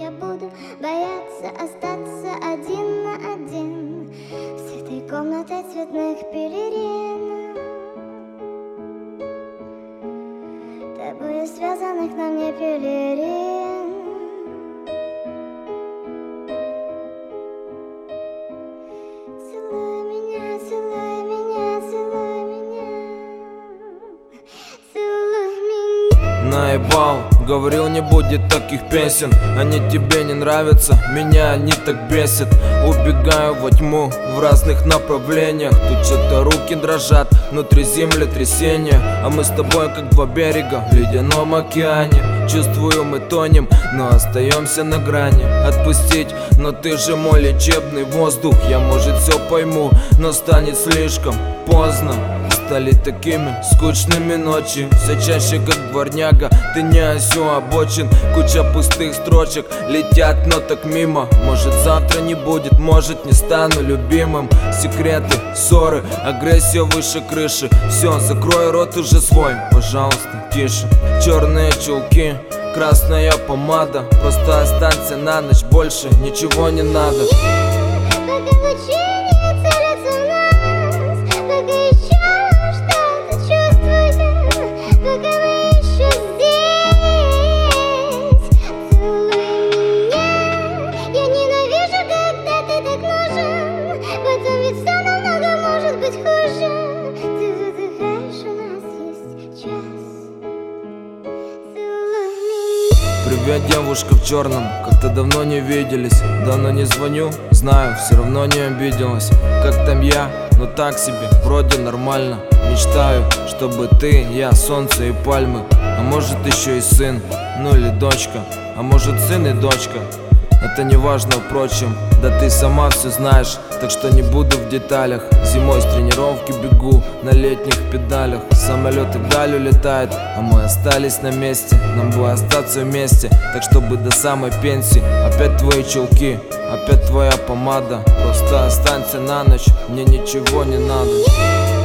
я буду бояться остаться один на один с этой комнатой цветных пелерин, тобою связанных на мне пелерин. Целуй меня, целуй меня, целуй меня, целуй меня. Наебал, говорил, не будет таких песен. Они тебе не нравятся, меня они так бесят. Убегаю во тьму в разных направлениях. Тут что-то руки дрожат, внутри землетрясения. А мы с тобой как два берега в ледяном океане. Чувствую, мы тонем, но остаемся на грани. Отпустить, но ты же мой лечебный воздух. Я, может, все пойму, но станет слишком поздно. Стали такими скучными ночи, все чаще как дворняга. Ты не осю обочин, куча пустых строчек летят, но так мимо. Может, завтра не будет, может, не стану любимым. Секреты, ссоры, агрессия выше крыши. Все, закрой рот уже свой, пожалуйста, тише. Черные чулки, красная помада. Просто останься на ночь, больше ничего не надо. Пока лучи не целятся в нас, пока еще что-то чувствую, пока мы еще здесь. Целуй меня, я ненавижу, когда ты так нужен, потом ведь все намного может быть хуже. Ты выдыхаешь, у нас есть час. Целуй меня. Привет, девушка в черном, как-то давно не виделись. Давно не звоню, знаю, все равно не обиделась. Как там я? Ну так себе, вроде нормально. Мечтаю, чтобы ты, я, солнце и пальмы. А может еще и сын, ну или дочка. А может сын и дочка. Это не важно, впрочем, да ты сама все знаешь, так что не буду в деталях. Зимой с тренировки бегу на летних педалях. Самолет и вдаль улетает, а мы остались на месте. Нам бы остаться вместе, так чтобы до самой пенсии. Опять твои чулки, опять твоя помада. Просто останься на ночь, мне ничего не надо.